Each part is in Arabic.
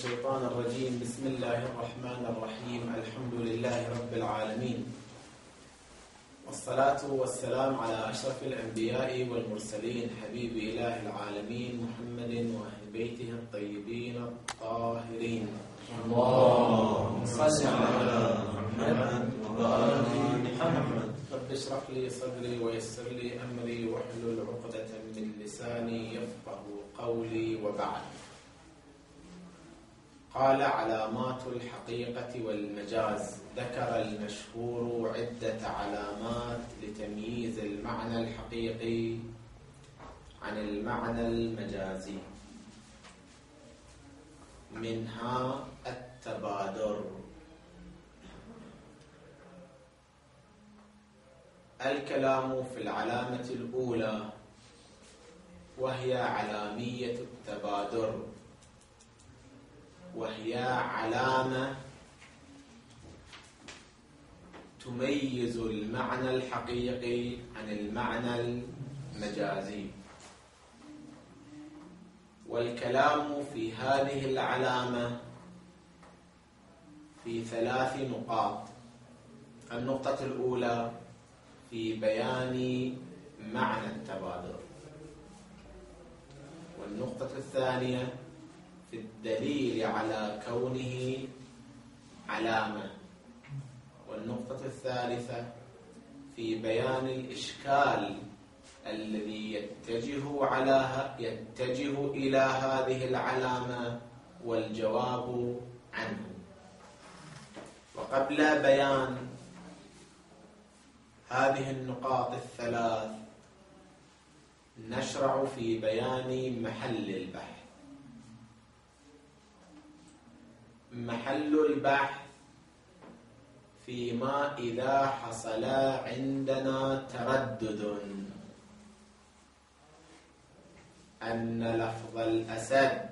الشيطان الرجيم. بسم الله الرحمن الرحيم. الحمد لله رب العالمين، والصلاة والسلام على أشرف الأنبياء والمرسلين، حبيب إله العالمين محمد وأهل بيته الطيبين الطاهرين. اللهم صل على محمد وآل محمد. رب اشرح لي صدري ويسر لي أمري واحلل عقدة من لساني يفقه قولي. وبعد، قال: علامات الحقيقة والمجاز. ذكر المشهور عدة علامات لتمييز المعنى الحقيقي عن المعنى المجازي، منها التبادر. الكلام في العلامة الأولى، وهي علامية التبادر، وهي علامة تميز المعنى الحقيقي عن المعنى المجازي. والكلام في هذه العلامة في 3 نقاط. النقطة الأولى في بيان معنى التبادر، والنقطة الثانية في الدليل على كونه علامة، والنقطة الثالثة في بيان الإشكال الذي يتجه إلى هذه العلامة والجواب عنه. وقبل بيان هذه النقاط ال3 نشرع في بيان محل البحث. محل البحث فيما إذا حصل عندنا تردد أن لفظ الأسد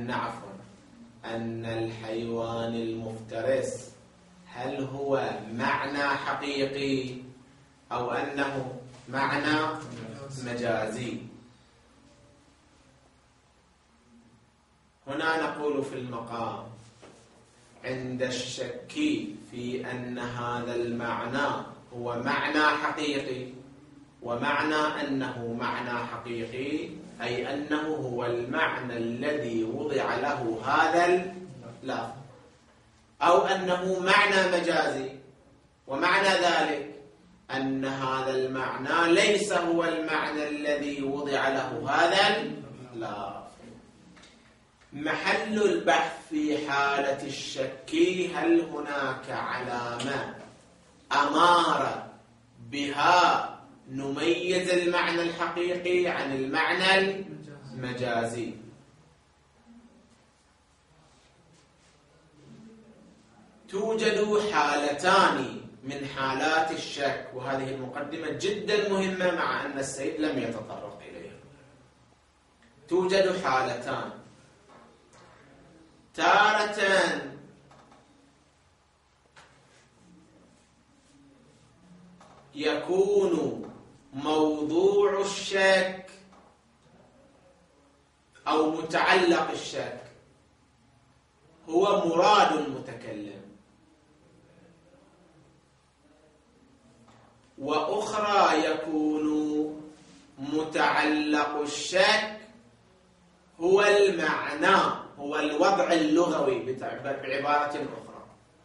أن الحيوان المفترس هل هو معنى حقيقي أو أنه معنى مجازي. هنا نقول في المقام: عند الشك في أن هذا المعنى هو معنى حقيقي، ومعنى أنه معنى حقيقي أي أنه هو المعنى الذي وضع له هذا اللفظ، أو أنه معنى مجازي، ومعنى ذلك أن هذا المعنى ليس هو المعنى الذي وضع له هذا اللفظ. محل البحث في حالة الشك: هل هناك علامة أمارة بها نميز المعنى الحقيقي عن المعنى المجازي؟ توجد حالتان من حالات الشك، وهذه المقدمة جدا مهمة مع أن السيد لم يتطرق إليها. توجد حالتان: تارة يكون موضوع الشك أو متعلق الشك هو مراد المتكلم، وأخرى يكون متعلق الشك هو المعنى، هو الوضع اللغوي بعبارة أخرى.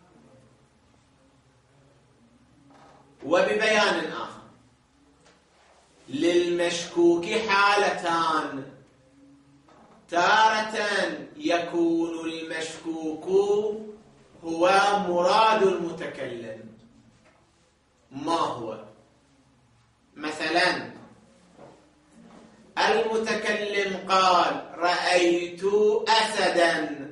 وببيان آخر: للمشكوك حالتان: تارة يكون المشكوك هو مراد المتكلم. ما هو؟ مثلا المتكلم قال: رأيت أسدا،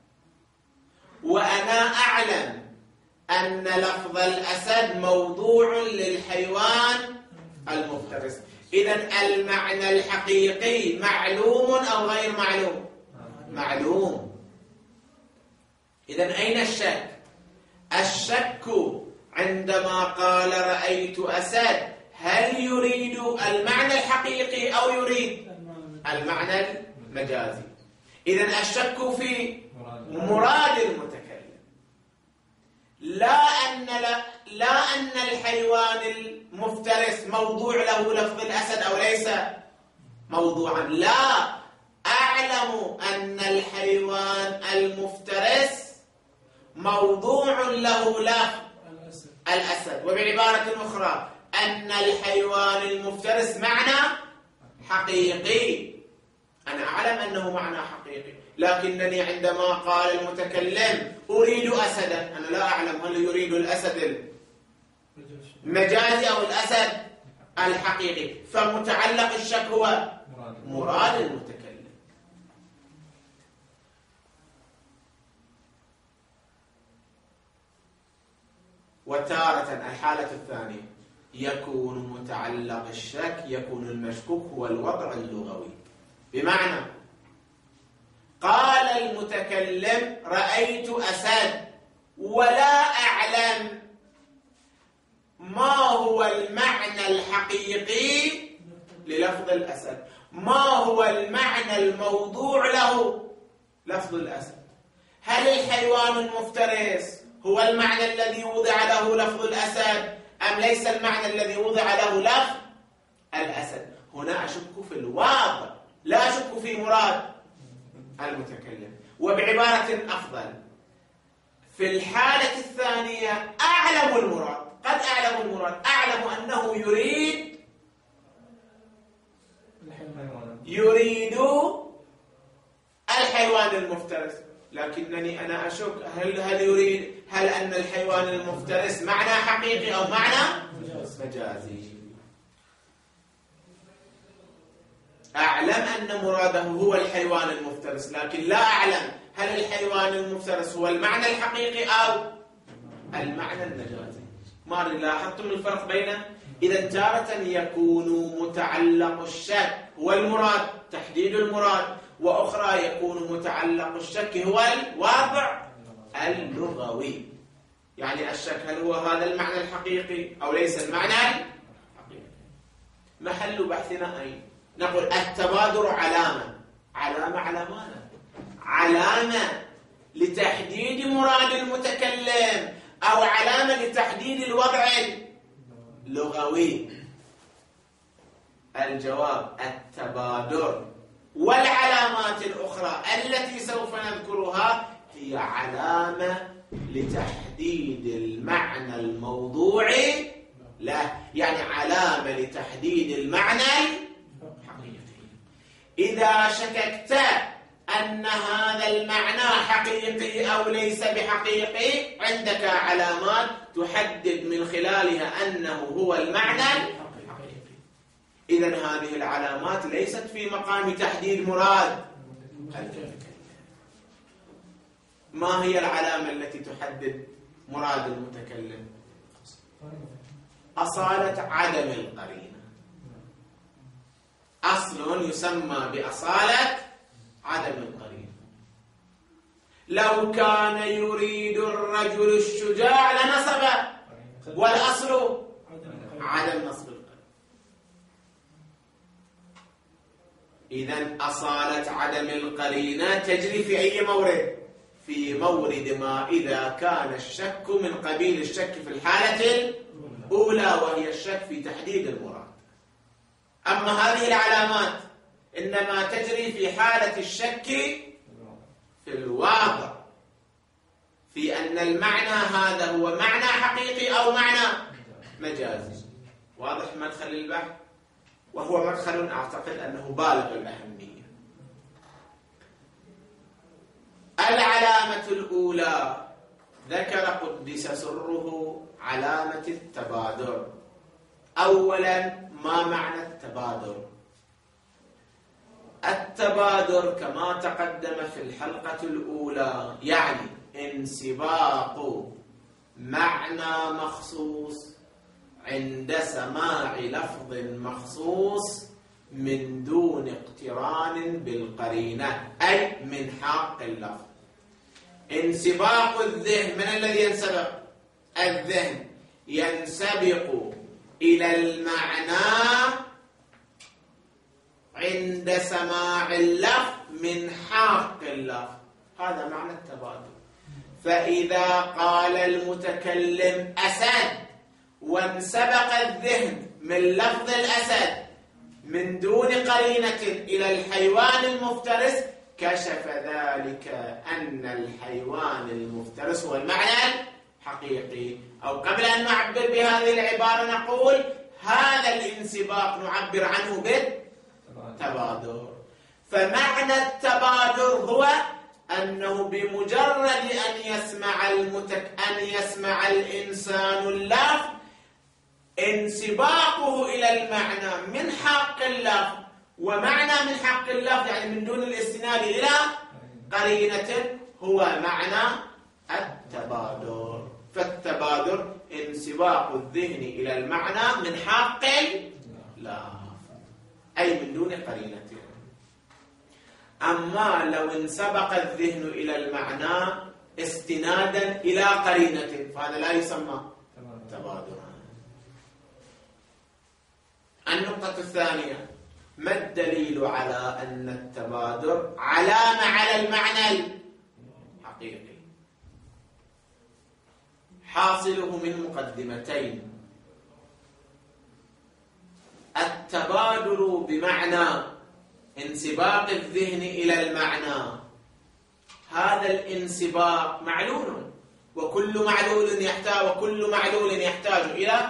وأنا أعلم أن لفظ الأسد موضوع للحيوان المفترس. إذن المعنى الحقيقي معلوم أو غير معلوم؟ معلوم. إذن أين الشك؟ الشك عندما قال رأيت أسد هل يريد المعنى الحقيقي أو يريد المعنى المجازي؟ إذن الشك في مراد له لفظ الأسد أو ليس موضوعا؟ لا، أعلم أن الحيوان المفترس موضوع له لفظ الأسد، وبعبارة أخرى أن الحيوان المفترس معنى حقيقي. أنا أعلم أنه معنى حقيقي، لكنني عندما قال المتكلم أريد أسدا، أنا لا أعلم هل يريد الأسد المجازي أو الأسد الحقيقي، فمتعلق الشك هو مراد المتكلم. وتارة الحالة الثانية يكون متعلق الشك، يكون المشكوك هو الوضع اللغوي، بمعنى قال المتكلم رأيت أسد ولا أعلم ما هو المعنى الحقيقي للفظ الأسد، ما هو المعنى الموضوع له لفظ الأسد. هل الحيوان المفترس هو المعنى الذي وضع له لفظ الأسد أم ليس المعنى الذي وضع له لفظ الأسد؟ هنا أشك في الواضع، لا أشك في مراد المتكلم. وبعبارة أفضل، في الحالة الثانية أعلم المراد، قد أعلم المراد، أعلم أنه يريد الحيوان المفترس، لكنني أنا أشك هل أن الحيوان المفترس معنى حقيقي أو معنى مجازي. أعلم أن مراده هو الحيوان المفترس، لكن لا أعلم هل الحيوان المفترس هو المعنى الحقيقي أو المعنى المجازي. ما لاحظتم الفرق بينه؟ إذا تارة يكون متعلق الشك هو المراد، تحديد المراد، وأخرى يكون متعلق الشك هو الواضع اللغوي، يعني الشك هل هو هذا المعنى الحقيقي أو ليس المعنى الحقيقي. محل بحثنا أين؟ نقول التبادر علامة على ماذا؟ علامة لتحديد مراد المتكلم أو علامة لتحديد الوضع اللغوي؟ الجواب التبادر. والعلامات الأخرى التي سوف نذكرها هي علامة لتحديد المعنى الموضوعي له، يعني علامة لتحديد المعنى الحقيقي. إذا شككت أن هذا المعنى حقيقي أو ليس بحقيقي، عندك علامات تحدد من خلالها أنه هو المعنى الحقيقي. إذن هذه العلامات ليست في مقام تحديد مراد المتكلم. ما هي العلامة التي تحدد مراد المتكلم؟ أصالة عدم القرينة، أصل يسمى بأصالة عدم القرينة. لو كان يريد الرجل الشجاع لنصب، والأصل عدم نصب القرينة. إذن أصالة عدم القرينة تجري في أي مورد؟ في مورد ما إذا كان الشك من قبيل الشك في الحالة الأولى، وهي الشك في تحديد المراد. أما هذه العلامات إنما تجري في حالة الشك في الواقع، في أن المعنى هذا هو معنى حقيقي أو معنى مجازي. واضح مدخل البحث؟ وهو مدخل أعتقد أنه بالغ الأهمية. العلامة الأولى ذكر قدس سره علامة التبادر. أولا، ما معنى التبادر؟ التبادر كما تقدم في الحلقة الأولى يعني انسباق معنى مخصوص عند سماع لفظ مخصوص من دون اقتران بالقرينة، أي من حق اللفظ. انسباق الذهن، من الذي ينسبق؟ الذهن ينسبق إلى المعنى عند سماع اللفظ من حق اللفظ، هذا معنى التبادل. فإذا قال المتكلم أسد وانسبق الذهن من لفظ الأسد من دون قرينة إلى الحيوان المفترس كشف ذلك أن الحيوان المفترس هو المعنى الحقيقي. أو قبل أن نعبر بهذه العبارة نقول هذا الانسباق نعبر عنه بالتبادر. فمعنى التبادر هو أنه بمجرد أن يسمع الإنسان اللفظ انسباقه إلى المعنى من حق اللفظ، ومعنى من حق اللفظ يعني من دون الاستناد إلى قرينة هو معنى التبادر. فالتبادر انسباق الذهن إلى المعنى من حق اللفظ أي من دون قرينة. أما لو انسبق الذهن إلى المعنى استنادا إلى قرينة فهذا لا يسمى تبادرا. النقطة الثانية: ما الدليل على أن التبادر علامة على المعنى الحقيقي؟ حاصله من مقدمتين. التبادر بمعنى انسباق الذهن إلى المعنى، هذا الانسباق معلول، وكل معلول يحتاج إلى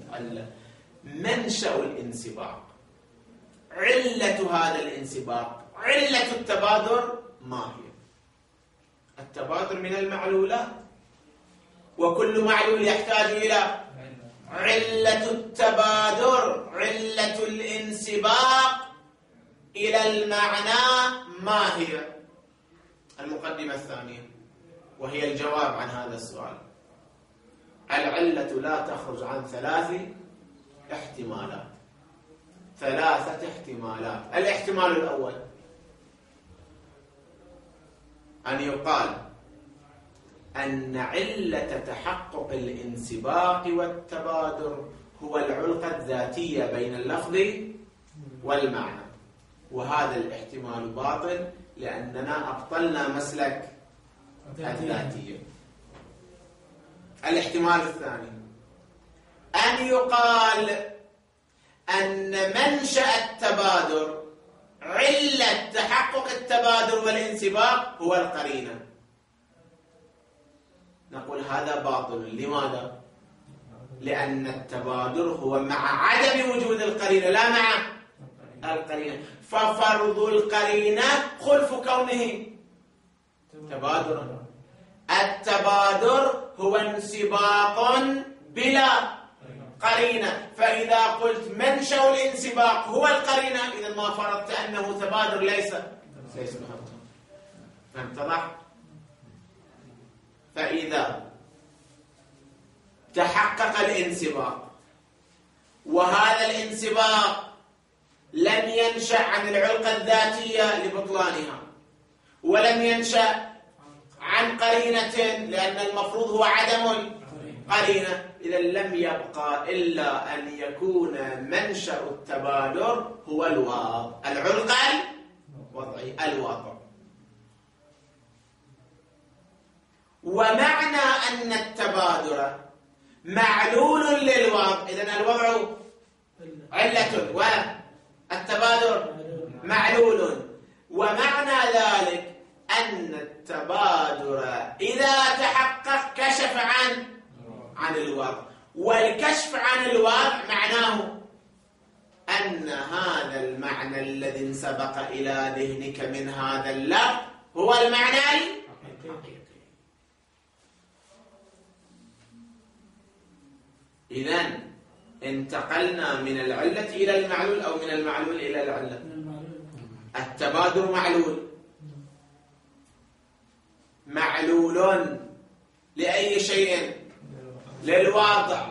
منشأ الانسباق، علة هذا الانسباق، علة التبادر ما هي؟ التبادر من المعلولات، وكل معلول يحتاج إلى علة التبادر، علة الانسباق إلى المعنى ما هي؟ المقدمة الثانية وهي الجواب عن هذا السؤال. العلة لا تخرج عن ثلاثة احتمالات. الاحتمال الأول أن يقال أن علة تحقق الانسباق والتبادر هو العلاقة الذاتية بين اللفظ والمعنى، وهذا الاحتمال باطل لأننا أبطلنا مسلك الذاتية. الاحتمال الثاني أن يقال أن منشأ التبادر، علة تحقق التبادر والانسباق هو القرينة. نقول هذا باطل. لماذا؟ لأن التبادر هو مع عدم وجود القرينة لا مع القرينة، ففرض القرينة خلف كونه تبادرا. التبادر هو انسباق بلا قرينة، فإذا قلت منشأ الانسباق هو القرينة إذا ما فرضت أنه تبادر ليس فهمت؟ فإذا تحقق الانسباق وهذا الانسباق لم ينشأ عن العلاقة الذاتية لبطلانها، ولم ينشأ عن قرينة لأن المفروض هو عدم القرينة، إذا لم يبقى إلا أن يكون منشأ التبادر هو الواضع، العلاقة الوضعي الواقع. ومعنى أن التبادر معلول للوضع، إذن الوضع علة والتبادر معلول، ومعنى ذلك أن التبادر إذا تحقق كشف عن الوضع، والكشف عن الوضع معناه أن هذا المعنى الذي انسبق إلى ذهنك من هذا اللفظ هو المعنى الحقيقي. إذن انتقلنا من العلة إلى المعلول أو من المعلول إلى العلة. التبادر معلول لأي شيء؟ للواضع،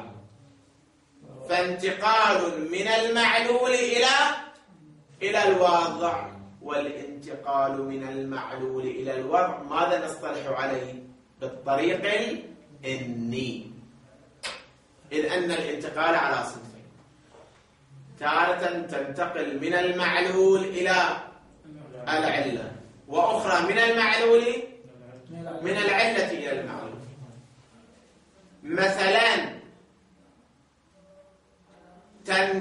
فانتقال من المعلول إلى الواضع، والانتقال من المعلول إلى الوضع ماذا نصطلح عليه؟ بالطريق الإني، إذ أن الانتقال على صنفين: تارة تنتقل من المعلول إلى العلة، وأخرى من العلة إلى المعلول. مثلا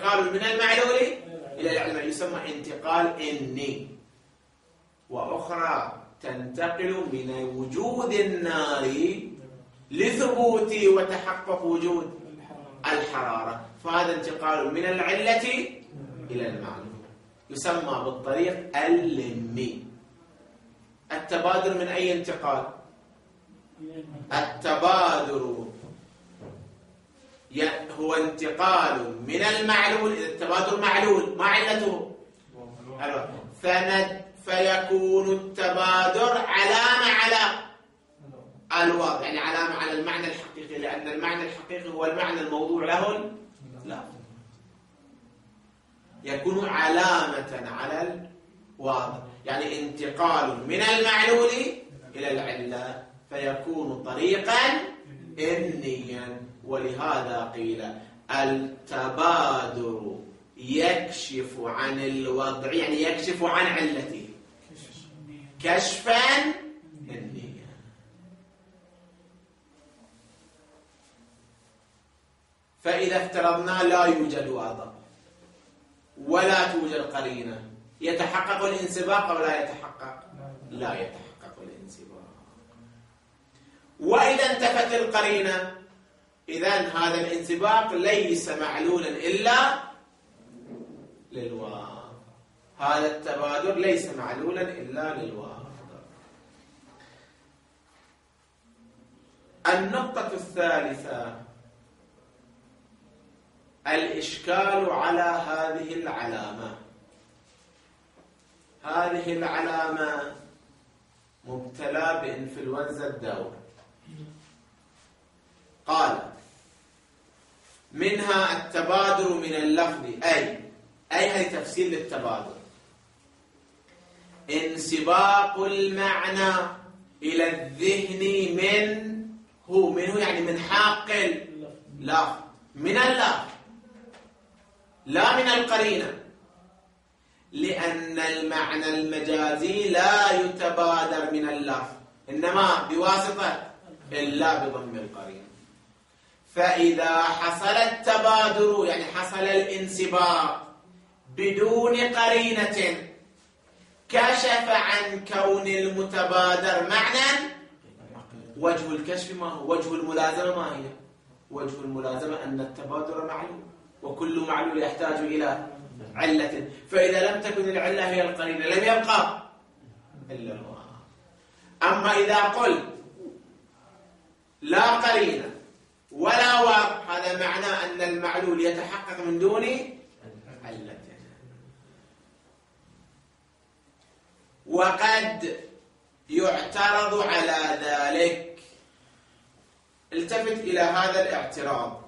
انتقال من المعلول إلى العلم يسمى انتقال إني. وأخرى تنتقل من وجود النار لثبوت وتحقق وجود الحرارة، فهذا انتقال من العلة إلى المعلول يسمى بالطريق اللمي. التبادر من أي انتقال؟ التبادر هو انتقال من المعلول. إذا التبادر معلول ما علته؟ فيكون التبادر علامة على الوضع، يعني علامة على المعنى الحقيقي، لأن المعنى الحقيقي هو المعنى الموضوع له لا، يكون علامة على الوضع، يعني انتقال من المعلول إلى العلة فيكون طريقا إنيا. ولهذا قيل التبادر يكشف عن الوضع، يعني يكشف عن علته كشفا إنيا. فإذا افترضنا لا يوجد وضع ولا توجد قرينة، يتحقق الانسباق أو لا يتحقق؟ لا يتحقق الانسباق. وإذا انتفت القرينة إذن هذا الانسباق ليس معلولا إلا للواضع، هذا التبادر ليس معلولا إلا للواضع. النقطة الثالثة الإشكال على هذه العلامة. هذه العلامة مبتلى بإنفلونزا الدور. قال منها التبادر من اللفظ أي هي تفسير للتبادر، انسباق المعنى إلى الذهن منه يعني من حاق اللفظ، من اللفظ لا من القرينة، لأن المعنى المجازي لا يتبادر من اللفظ إنما بواسطة إلا بضم القرينة. فإذا حصل التبادر يعني حصل الانسباق بدون قرينة كشف عن كون المتبادر معنى. وجه الكشف ما هو؟ وجه الملازمة ما هي؟ وجه الملازمة أن التبادر معلول، وكل معلول يحتاج إلى علة، فإذا لم تكن العلة هي القرينة لم يبقى إلا الواو. أما إذا قلت لا قرينة ولا واو هذا معناه أن المعلول يتحقق من دون علة. وقد يعترض على ذلك. التفت إلى هذا الاعتراض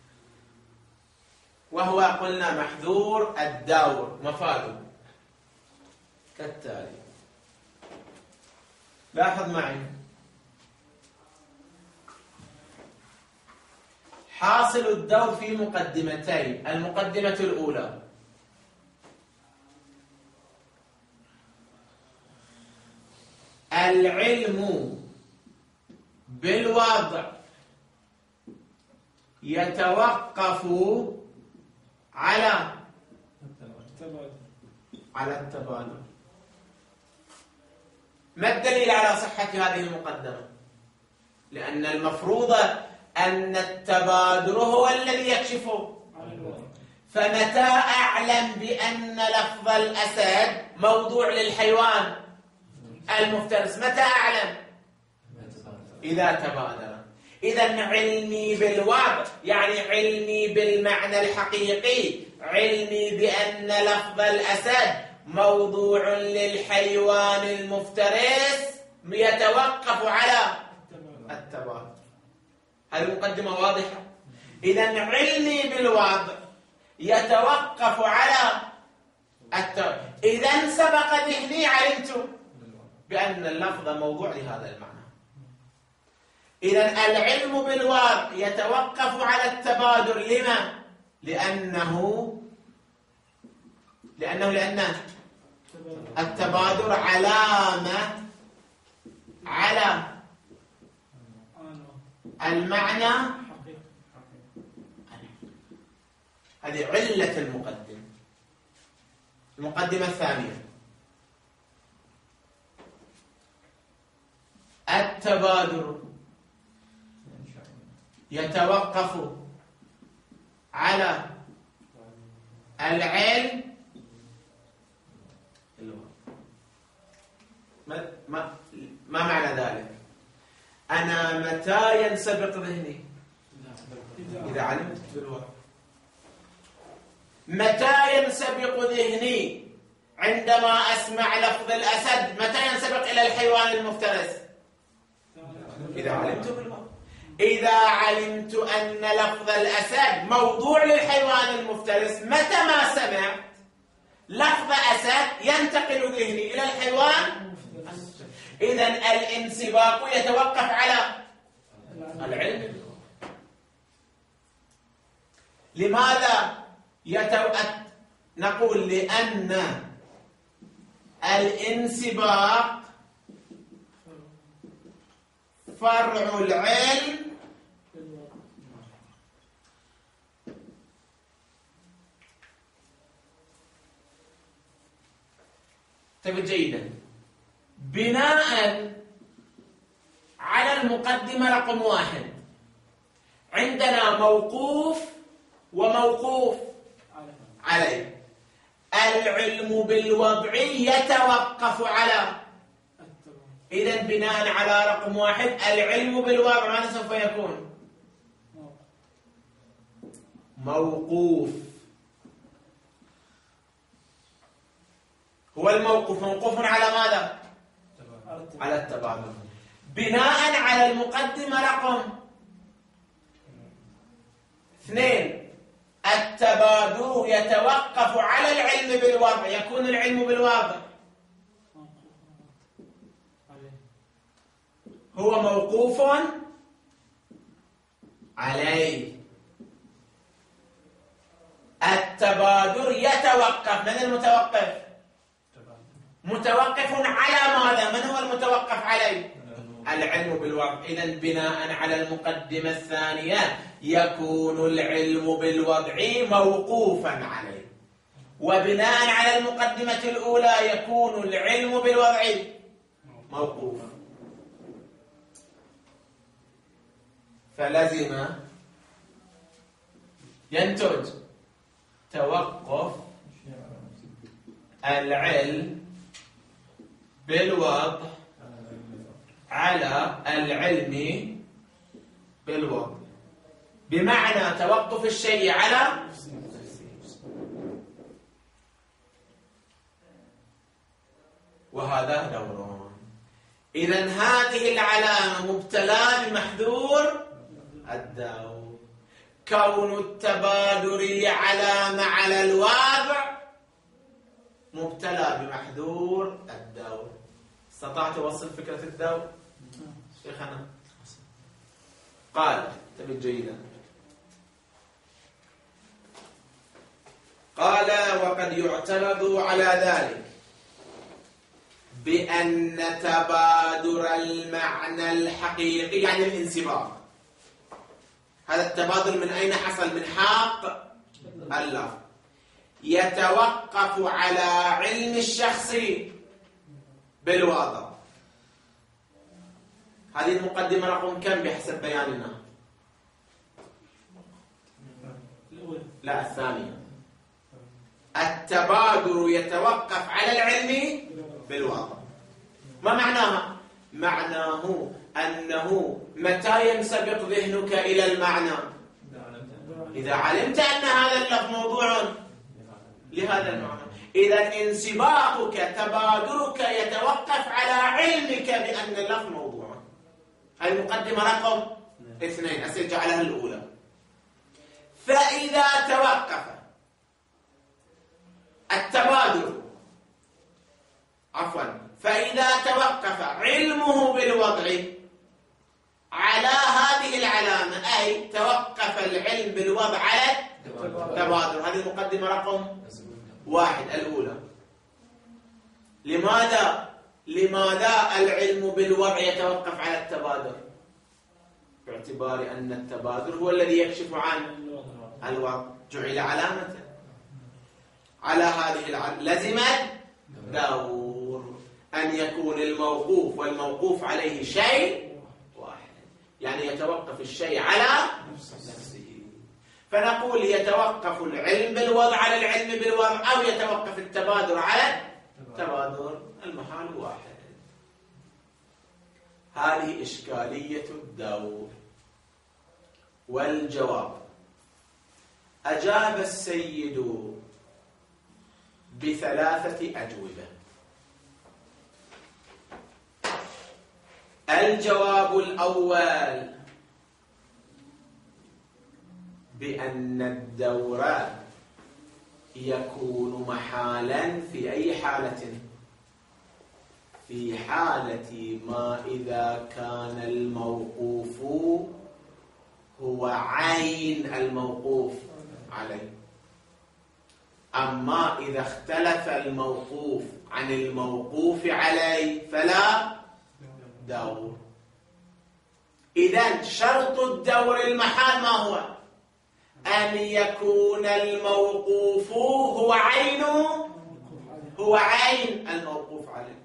وهو قلنا محذور الدور، مفاده كالتالي. لاحظ معي حاصل الدور في مقدمتين. المقدمة الأولى العلم بالوضع يتوقف على التبادر. ما الدليل على صحة هذه المقدمة؟ لأن المفروض أن التبادر هو الذي يكشفه. فمتى أعلم بأن لفظ الأسد موضوع للحيوان المفترس؟ متى أعلم؟ إذا تبادر. إذن علمي بالوضع يعني علمي بالمعنى الحقيقي، علمي بأن لفظ الأسد موضوع للحيوان المفترس يتوقف على التبادر. هذه المقدمة واضحة. إذن علمي بالوضع يتوقف على التبادر. إذن سبق ذهني علمت بأن اللفظ موضوع لهذا المعنى. إذن العلم بالوضع يتوقف على التبادر. لما؟ لأنه التبادر علامة على المعنى. هذه علة المقدمة. المقدمة الثانية: التبادر يتوقف على العلم. ما معنى ذلك؟ أنا متى ينسبق ذهني؟ إذا علمت بالواقع. متى ينسبق ذهني؟ عندما أسمع لفظ الأسد. متى ينسبق إلى الحيوان المفترس؟ إذا علمت بالواقع. إذا علمت أن لفظ الأسد موضوع للحيوان المفترس، متى ما سمعت لفظ أسد ينتقل ذهني إلى الحيوان. إذن الانسباق يتوقف على العلم. لماذا نقول؟ لأن الانسباق فرع العلم تبت جيدا. بناء على المقدمة رقم 1 عندنا موقوف وموقوف عليه. العلم بالوضع يتوقف على. إذن بناء على رقم 1 العلم بالوضع ماذا سوف يكون؟ موقوف. هو الموقوف موقوف على ماذا؟ على التبادر. بناء على المقدمة رقم 2 التبادر يتوقف على العلم بالوضع. يكون العلم بالوضع هو موقوف عليه. التبادر يتوقف. من المتوقف؟ متوقف على ماذا؟ من هو المتوقف عليه؟ العلم بالوضع. إذن بناء على المقدمة الثانية يكون العلم بالوضع موقوفا عليه، وبناء على المقدمة الأولى يكون العلم بالوضع موقوفا. فلزم ينتج توقف العلم بالوضع على العلم بالوضع، بمعنى توقف الشيء على وهذا دوران. إذن هذه العلامة مبتلى بمحذور الدور. كون التبادر علامة على الواضع مبتلى بمحذور الدور. استطعت أوصل فكرة الدور شيخنا؟ قال تبت جيدا. قال وقد يعترض على ذلك بأن تبادر المعنى الحقيقي يعني الانسباق. هذا التبادل من أين حصل؟ من حاق اللفظ. يتوقف على علم الشخص بالوضع. هذه المقدمة رقم كم بحسب بياننا؟ لا، الثانية. التبادر يتوقف على العلم بالوضع. ما معناها؟ معناه أنه متى ينسبق ذهنك إلى المعنى؟ إذا علمت أن هذا اللفظ موضوع لهذا المعنى. إذا انسباقك تبادرك يتوقف على علمك بأن اللفظ موضوع. هذه المقدمة رقم 2 أسجعلها الأولى. فإذا توقف التبادر فإذا توقف علمه بالوضع على هذه العلامة، أي توقف العلم بالوضع على التبادر. هذه المقدمة رقم 1 الأولى. لماذا العلم بالوضع يتوقف على التبادر؟ باعتبار أن التبادر هو الذي يكشف عن الوضع جعل علامة على هذه لزم الدور أن يكون الموقوف والموقوف عليه شيء واحد، يعني يتوقف الشيء على نفسه. فنقول يتوقف العلم بالوضع على العلم بالوضع، أو يتوقف التبادر على التبادر، المحال واحد. هذه إشكالية الدور. والجواب: أجاب السيد بثلاثة أجوبة. الجواب الأول بأن الدور يكون محالا في أي حالة؟ في حالة ما إذا كان الموقوف هو عين الموقوف عليه. أما إذا اختلف الموقوف عن الموقوف عليه فلا دور. إذن شرط الدور المحال ما هو؟ أن يكون الموقوف هو عين الموقوف عليه.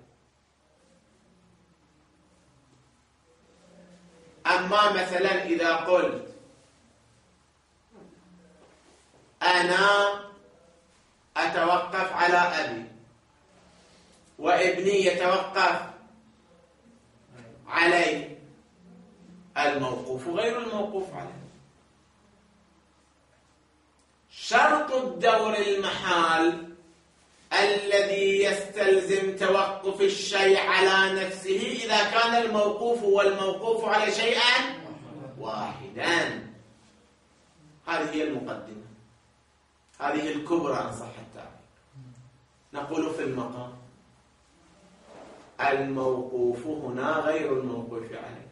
أما مثلا إذا قلت أنا أتوقف على أبي وابني يتوقف علي، الموقوف غير الموقوف عليه. شرط الدور المحال الذي يستلزم توقف الشيء على نفسه إذا كان الموقوف والموقوف على شيئا واحدا. هذه هي المقدمة، هذه الكبرى إن صح التعبير. نقول في المقام: الموقوف هنا غير الموقوف عليه،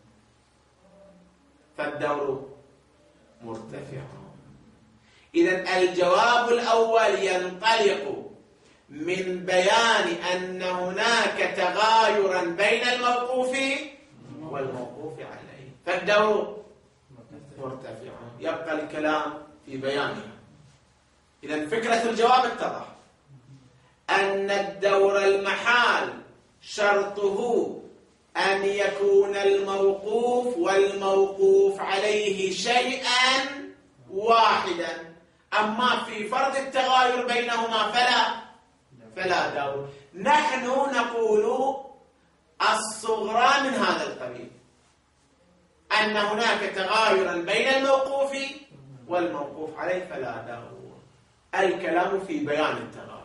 فالدور مرتفع. إذن الجواب الأول ينطلق من بيان أن هناك تغايرا بين الموقوف والموقوف عليه، فالدور مرتفع. يبقى الكلام في بيانها. إذن فكرة الجواب اتضح أن الدور المحال شرطه أن يكون الموقوف والموقوف عليه شيئا واحدا، أما في فرض التغاير بينهما فلا دور. نحن نقول الصغرى من هذا القبيل، أن هناك تغايرا بين الموقوف والموقوف عليه فلا دور. الكلام في بيان التغاير.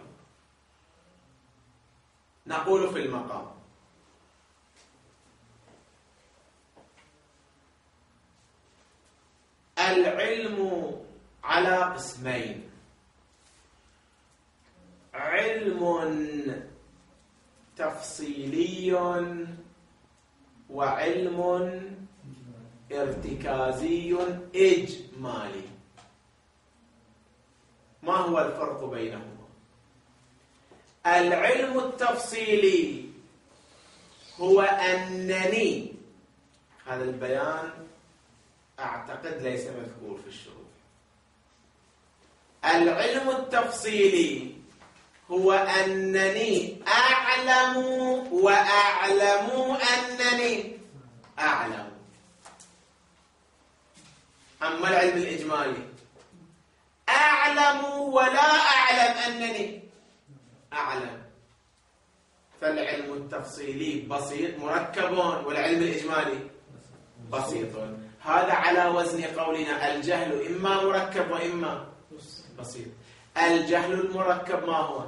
نقول في المقام: العلم على قسمين: علم تفصيلي وعلم ارتكازي إجمالي. ما هو الفرق بينهما؟ العلم التفصيلي هو أنني، هذا البيان أعتقد ليس مذكور في الشروط. العلم التفصيلي هو أنني أعلم وأعلم أنني أعلم. أما العلم الإجمالي أعلم ولا أعلم أنني أعلم. فالعلم التفصيلي بسيط مركب، والعلم الإجمالي بسيط. هذا على وزن قولنا الجهل إما مركب وإما بسيط. الجهل المركب ما هو؟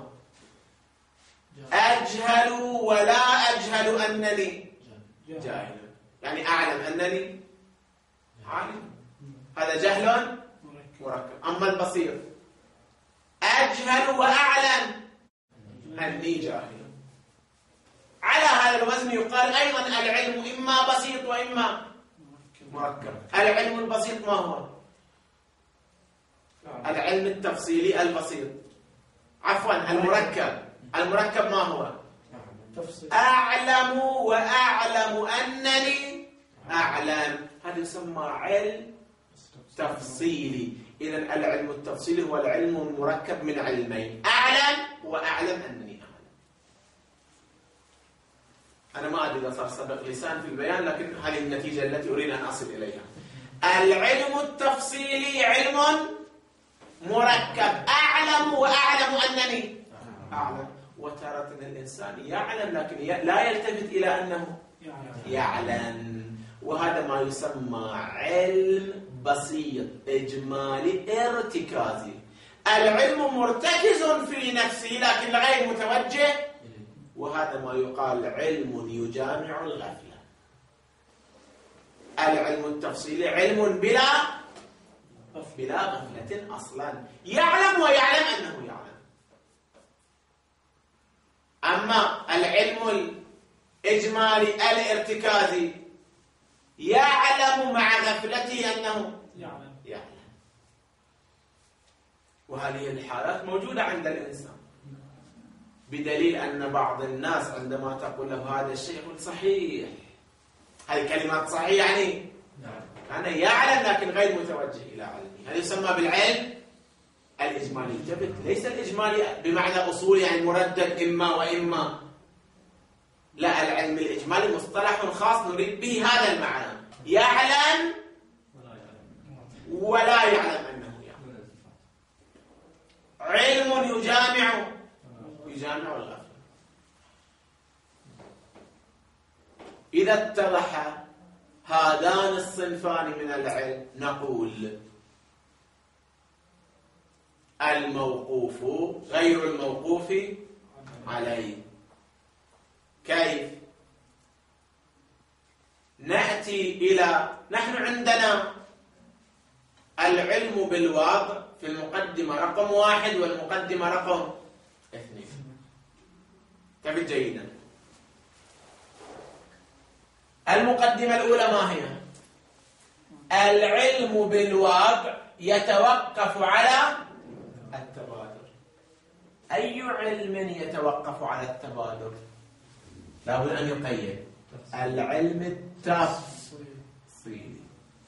أجهل ولا أجهل أنني جاهل، يعني أعلم أنني عالم. هذا جهل مركب. أما البسيط أجهل وأعلم أني جاهل. على هذا الوزن يقال أيضا العلم إما بسيط وإما مركب. العلم البسيط ما هو؟ العلم التفصيلي البسيط، عفوا المركب ما هو؟ أعلم وأعلم أنني أعلم. هذا يسمى علم تفصيلي. إذا العلم التفصيلي هو العلم المركب من علمين، أعلم وأعلم أنني أعلم. أنا ما أدري إذا صار سبق لسان في البيان، لكن هذه النتيجة التي أريد أن أصل إليها. العلم التفصيلي علم مركب، أعلم وأعلم أنني أعلم. وتارة الإنسان يعلم لكن لا يلتفت إلى أنه يعلم، وهذا ما يسمى علم بسيط إجمالي ارتكازي. العلم مرتكز في نفسه لكن غير متوجه، وهذا ما يقال علم يجامع الغفلة. العلم التفصيلي علم بلا غفلة أصلا، يعلم ويعلم أنه يعلم. أما العلم الإجمالي الارتكازي يعلم مع غفلته أنه يعلم. وهذه الحالات موجودة عند الإنسان، بدليل أن بعض الناس عندما تقول له هذا الشيء يقول صحيح، هذه كلمات صحيح يعني أنا يعلم لكن غير متوجه إلى علمه. هذا يسمى بالعلم الإجمالي. انتبه، ليس الإجمالي بمعنى أصول يعني مردد إما وإما، لا، العلم الإجمالي مصطلح خاص نريد به هذا المعنى، يعلم ولا يعلم أنه يعلم. علم يجامع الغفلة. إذا اتضح هذان الصنفان من العلم نقول الموقوف غير الموقوف عليه. كيف؟ نأتي إلى، نحن عندنا العلم بالواقع في المقدمة رقم 1 والمقدمة رقم 2. تفت جيدا. المقدمة الأولى ما هي؟ العلم بالواقع يتوقف على التبادر. أي علم يتوقف على التبادر؟ لابد أن يقيد. العلم التفصيلي.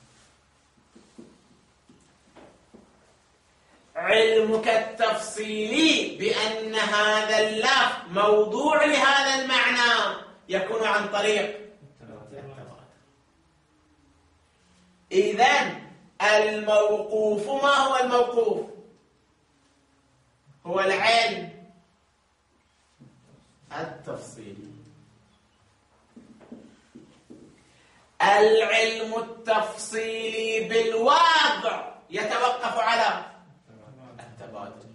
علمك التفصيلي بأن هذا اللفظ موضوع لهذا المعنى يكون عن طريق التبادر. إذن الموقوف، ما هو الموقوف؟ هو العلم التفصيلي. العلم التفصيلي بالواقع يتوقف على التبادل.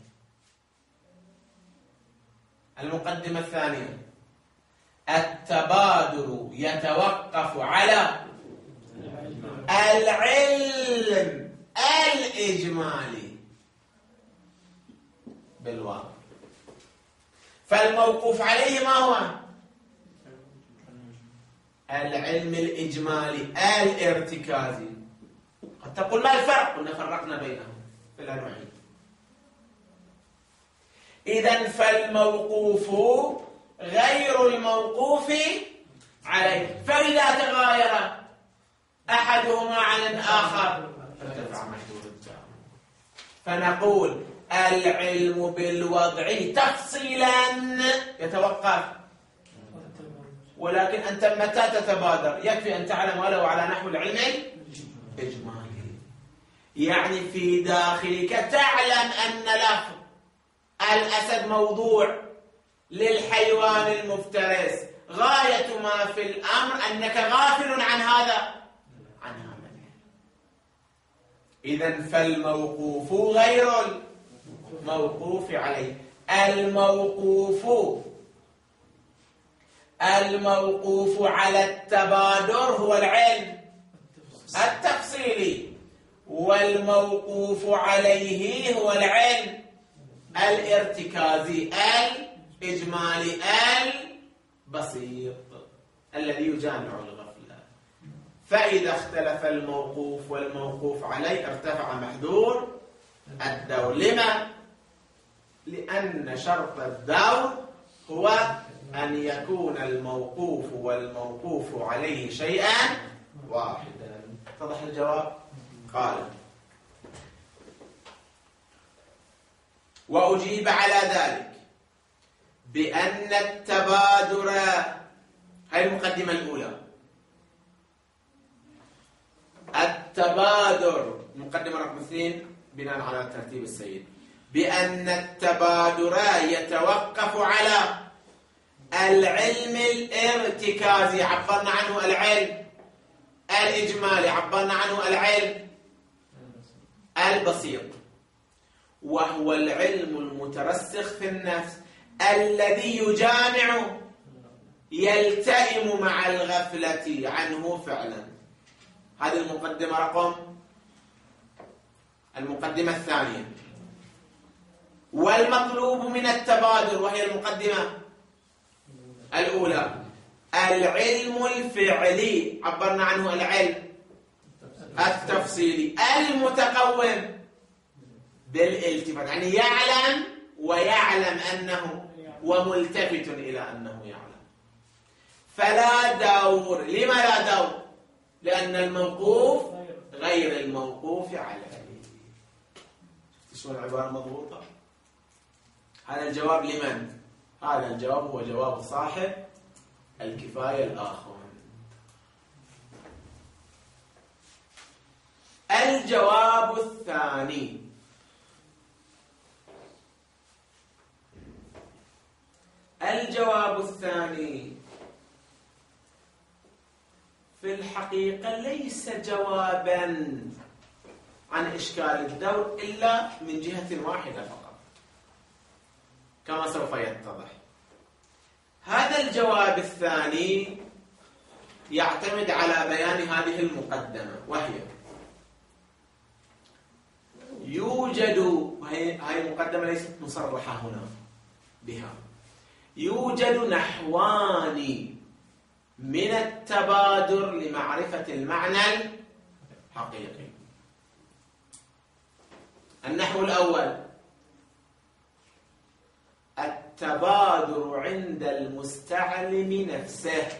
المقدمة الثانية، التبادل يتوقف على العلم الإجمالي بالواقع. فالموقوف عليه ما هو؟ العلم الإجمالي الارتكازي. قد تقول ما الفرق؟ قلنا فرقنا بينهم في الأنواعين. إذن فالموقوف غير الموقوف عليه، فإذا تغاير أحدهما عن الآخر فارتفع محذور التام. فنقول العلم بالوضع تفصيلا يتوقف، ولكن أنت متى تتبادر يكفي أن تعلم ولو على نحو العلم الإجمالي، يعني في داخلك تعلم أن لفظ الأسد موضوع للحيوان المفترس، غاية ما في الأمر أنك غافل عن هذا. إذن فالموقوف غير الموقوف عليه. الموقوف على التبادر هو العلم التفصيلي، والموقوف عليه هو العلم الارتكازي الإجمالي البسيط الذي يجامع الغفلة. فإذا اختلف الموقوف والموقوف عليه ارتفع محذور الدور. لما؟ لأن شرط الدور هو أن يكون الموقوف والموقوف عليه شيئا واحدا. اتضح الجواب؟ قال وأجيب على ذلك بأن التبادر، هذه المقدمة الأولى، التبادر مقدمة رقم 2 بناء على ترتيب السيد، بأن التبادر يتوقف على العلم الارتكازي، عبرنا عنه العلم الإجمالي، عبرنا عنه العلم البسيط، وهو العلم المترسخ في النفس الذي يجامع يلتئم مع الغفلة عنه فعلا. هذه المقدمة الثانية. والمطلوب من التبادر، وهي المقدمة الأولى، العلم الفعلي، عبرنا عنه العلم التفصيلي المتقوم بالالتفات، يعني يعلم ويعلم أنه وملتفت إلى أنه يعلم. فلا دور. لما لا دور؟ لأن الموقوف غير الموقوف عليه. شلون العبارة مضبوطة؟ هذا الجواب لمن؟ هذا الجواب هو جواب صاحب الكفاية الآخر. الجواب الثاني، الجواب الثاني في الحقيقة ليس جوابا عن إشكال الدور إلا من جهة واحدة فقط، كما سوف يتضح. هذا الجواب الثاني يعتمد على بيان هذه المقدمة، وهي يوجد، هذه المقدمة ليست مصرحة هنا بها، يوجد نحوان من التبادر لمعرفة المعنى الحقيقي. النحو الأول، التبادر عند المستعلم نفسه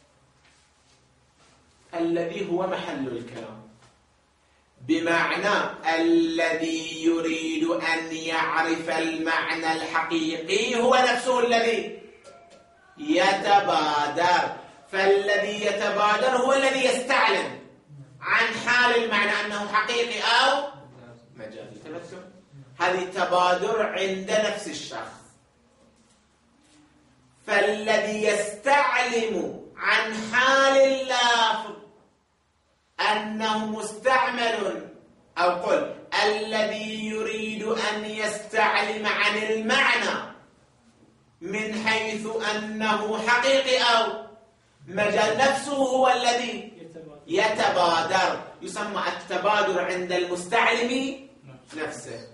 الذي هو محل الكلام، بمعنى الذي يريد أن يعرف المعنى الحقيقي هو نفسه الذي يتبادر. فالذي يتبادر هو الذي يستعلم عن حال المعنى أنه حقيقي أو مجازي. هذه تبادر عند نفس الشخص. فالذي يستعلم عن حال اللافظ أنه مستعمل، أو قل الذي يريد أن يستعلم عن المعنى من حيث أنه حقيقي أو مجال، نفسه هو الذي يتبادر، يسمى التبادر عند المستعلم نفسه،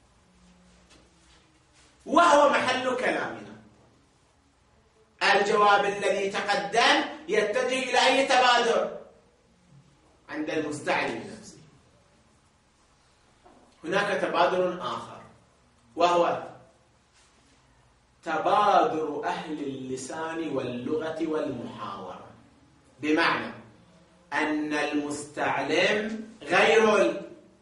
وهو محل كلامنا. الجواب الذي تقدم يتجه إلى أي تبادر؟ عند المستعلم نفسه. هناك تبادر آخر، وهو تبادر أهل اللسان واللغة والمحاورة، بمعنى أن المستعلم غير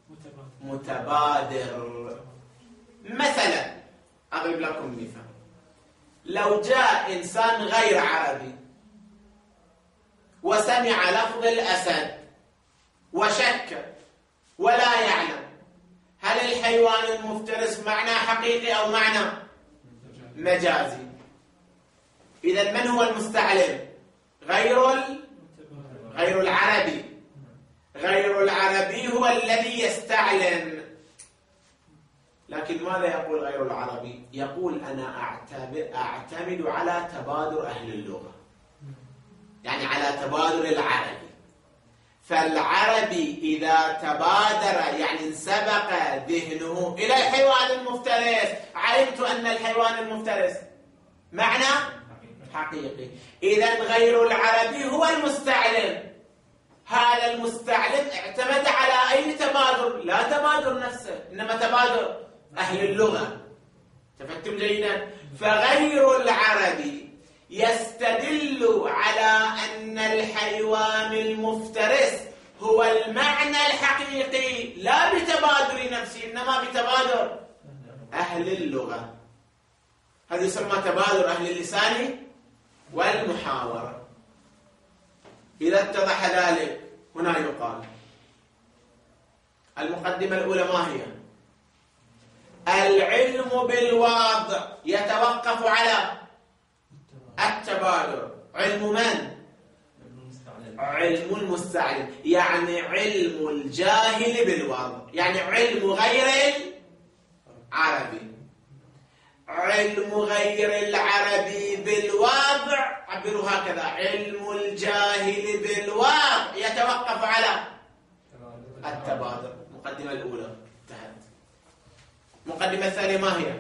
المتبادر. مثلا أضرب لكم مثال، لو جاء إنسان غير عربي وسمع لفظ الأسد وشك ولا يعلم هل الحيوان المفترس معنى حقيقي أو معنى مجازي، إذن من هو المستعلم؟ غير العربي. غير العربي هو الذي يستعلم. لكن ماذا يقول غير العربي؟ يقول أنا أعتمد على تبادر أهل اللغة، يعني على تبادر العربي. فالعربي إذا تبادر يعني انسبق ذهنه إلى الحيوان المفترس، علمت أن الحيوان المفترس معنى حقيقي. إذن غير العربي هو المستعلم. هذا المستعلم اعتمد على أي تبادر؟ لا تبادر نفسه، إنما تبادر أهل اللغة. تفهمتم جيدا؟ فغير العربي يستدل على أن الحيوان المفترس هو المعنى الحقيقي، لا بتبادر نفسه إنما بتبادر أهل اللغة. هذا يسمى تبادر أهل اللسان والمحاورة. إذا اتضح ذلك هنا يقال المقدمة الأولى ما هي؟ العلم بالواضع يتوقف على التبادر. علم من؟ علم المستعلم، يعني علم الجاهل بالواضع، يعني علم غير العربي. علم غير العربي بالواضع عبروا هكذا: علم الجاهل بالواضع يتوقف على التبادر. المقدمة الأولى انتهت. المقدمة الثانية ما هي؟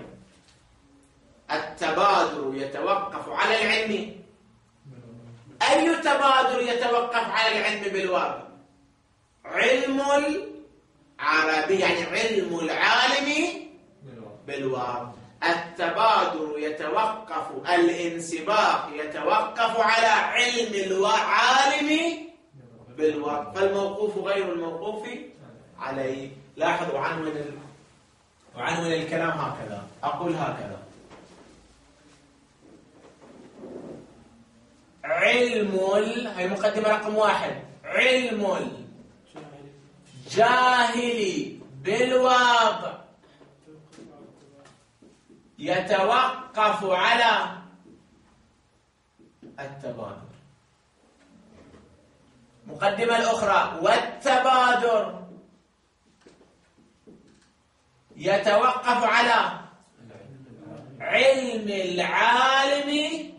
التبادر يتوقف على العلم. أي تبادر يتوقف على العلم بالواقع؟ علم العربي، يعني علم العالم بالواقع. التبادر يتوقف، الانسباق يتوقف على علم العالم بالواقع، فالموقوف غير الموقوف عليه. لاحظوا عنون الكلام هكذا، أقول هكذا: هي مقدمة رقم 1. علم الجاهل بالواقع يتوقف على التبادر. المقدمة الأخرى: والتبادر يتوقف على علم العالم.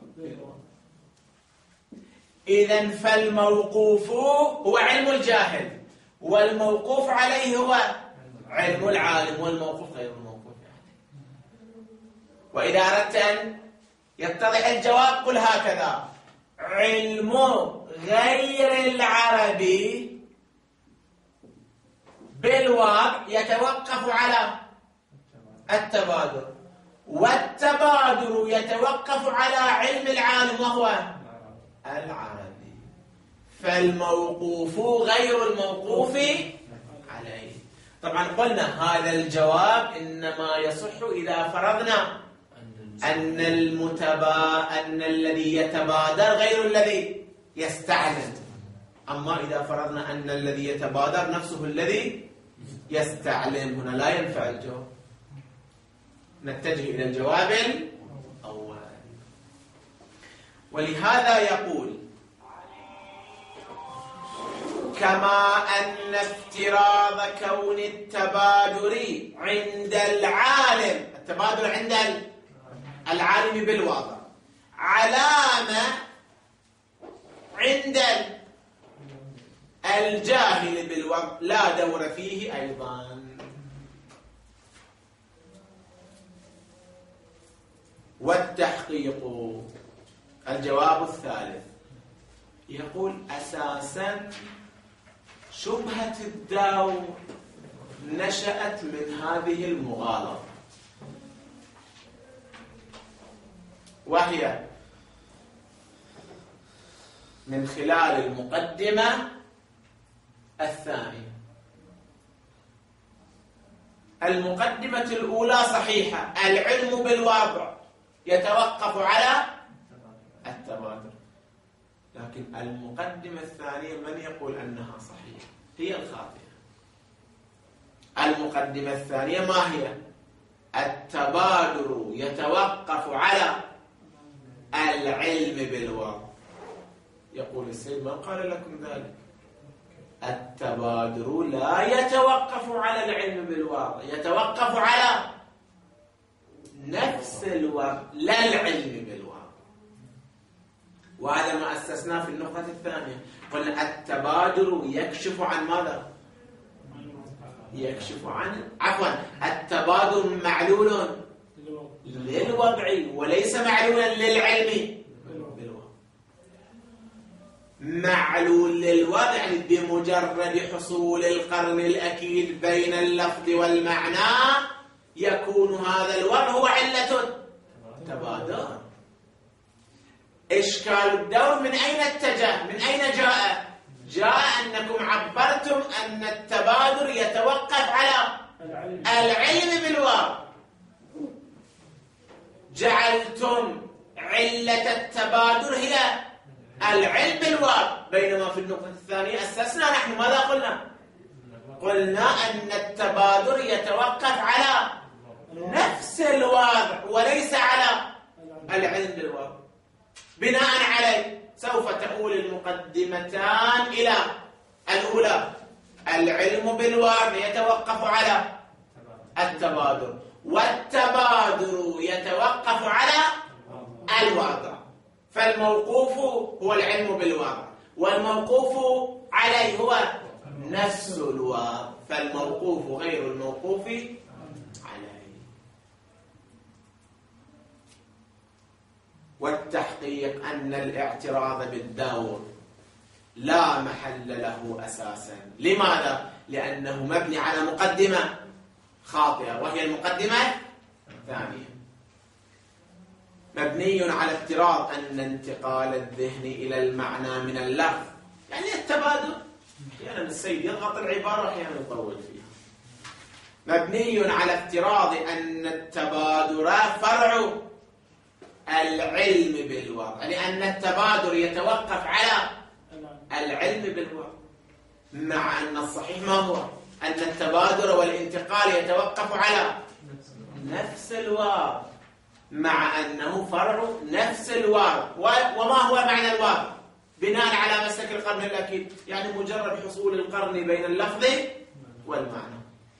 إذن فالموقوف هو علم الجاهل، والموقوف عليه هو علم العالم، والموقوف غير الموقوف عليه. وإذا أردت أن يتضح الجواب قل هكذا: علم غير العربي بالواقع يتوقف على التبادر، والتبادر يتوقف على علم العالم وهو العربي، فالموقوف غير الموقوف عليه. طبعا قلنا هذا الجواب إنما يصح إذا فرضنا أن الذي يتبادر غير الذي يستعلم. أما إذا فرضنا أن الذي يتبادر نفسه الذي يستعلم، هنا لا ينفع الجواب. نتجه إلى الجواب الأول. ولهذا يقول: كما أن افتراض كون التبادر عند العالم، التبادر عند العالم بالواقع، علامة عند الجاهل بالواقع لا دور فيه أيضا. والتحقيق الجواب الثالث يقول: أساسا شبهة الدور نشأت من هذه المغالطة، وهي من خلال المقدمة الثانية. المقدمة الأولى صحيحة، العلم بالواقع يتوقف على التبادر، لكن المقدمة الثانية من يقول أنها صحيحة؟ هي الخاطئة. المقدمة الثانية ما هي؟ التبادر يتوقف على العلم بالواقع. يقول السيد: من قال لكم ذلك؟ التبادر لا يتوقف على العلم بالواقع، يتوقف على نفس الواقع لا العلم بالواقع. وهذا ما أسسناه في النقطة الثانية، قلنا التبادر يكشف عن ماذا؟ يكشف عن التبادر معلول للوضع وليس معلولا للعلم بالواقع. معلول للوضع يعني بمجرد حصول القرن الأكيد بين اللفظ والمعنى يكون هذا الوضع هو علة التبادر. إشكال الدور من أين اتجه؟ من أين جاء؟ جاء أنكم عبرتم أن التبادر يتوقف على العلم بالواقع، جعلتم علة التبادر هي العلم بالواقع، بينما في النقطة الثانية أسسنا نحن ماذا قلنا؟ قلنا أن التبادر يتوقف على نفس الواقع وليس على العلم بالواقع. بناء عليه سوف تؤول المقدمتان إلى الأولى: العلم بالواقع يتوقف على التبادر، والتبادر يتوقف على الواقع. فالموقوف هو العلم بالواقع، والموقوف عليه هو نفس الواقع، فالموقوف غير الموقوف عليه. والتحقيق أن الاعتراض بالدور لا محل له أساسا. لماذا؟ لأنه مبني على مقدمة خاطئة، وهي المقدمة الثانية. مبني على افتراض أن انتقال الذهن إلى المعنى من اللفظ، يعني التبادل، أحيانا السيد يضغط العبارة وأحيانا يطول فيها. مبني على افتراض أن التبادر فرع العلم بالواقع، لأن التبادر يتوقف على العلم بالواقع، مع أن الصحيح ما هو؟ أن التبادر والانتقال يتوقف على نفس الواقع، مع أنه فرع نفس الواقع. وما هو معنى الواقع؟ بناء على مسلك القرن الأكيد، يعني مجرد حصول القرن بين اللفظ والمعنى،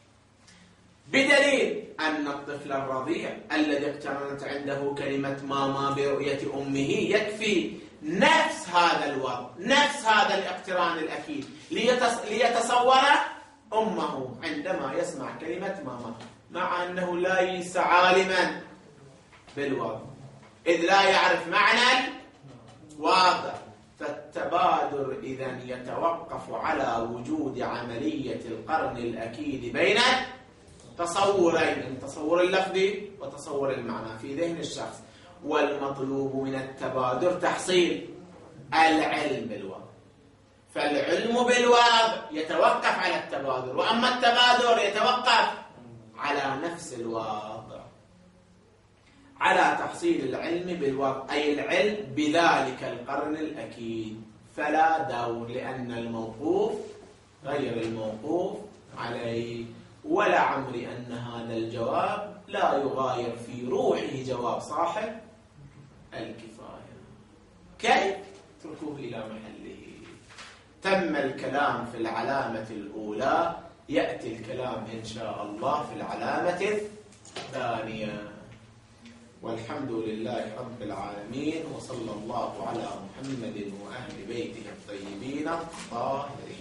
بدليل أن الطفل الرضيع الذي اقترنت عنده كلمة ماما برؤية أمه يكفي نفس هذا الوضع، نفس هذا الاقتران الأكيد ليتصور أمه عندما يسمع كلمة ماما، مع أنه ليس عالما بالوضع، إذ لا يعرف معنى الواقع. فالتبادر إذن يتوقف على وجود عملية القرن الأكيد بين تصورين: تصور اللفظي وتصور المعنى في ذهن الشخص. والمطلوب من التبادر تحصيل العلم بالواقع، فالعلم بالواقع يتوقف على التبادر، وأما التبادر يتوقف على نفس الواقع، على تحصيل العلم بالواقع، أي العلم بذلك القرن الأكيد. فلا دور، لأن الموقوف غير الموقوف عليه. ولا عمري أن هذا الجواب لا يغاير في روحه جواب صاحب الكفاية. كيف؟ اتركوه إلى محله. تم الكلام في العلامة الأولى، يأتي الكلام إن شاء الله في العلامة الثانية. والحمد لله رب العالمين، وصلى الله على محمد وأهل بيته الطيبين الطاهرين.